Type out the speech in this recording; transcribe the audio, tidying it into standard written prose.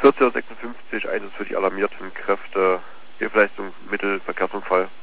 14.56 Uhr, Einsatz für die alarmierten Kräfte, Hilfeleistung, Mittelverkehrsunfall.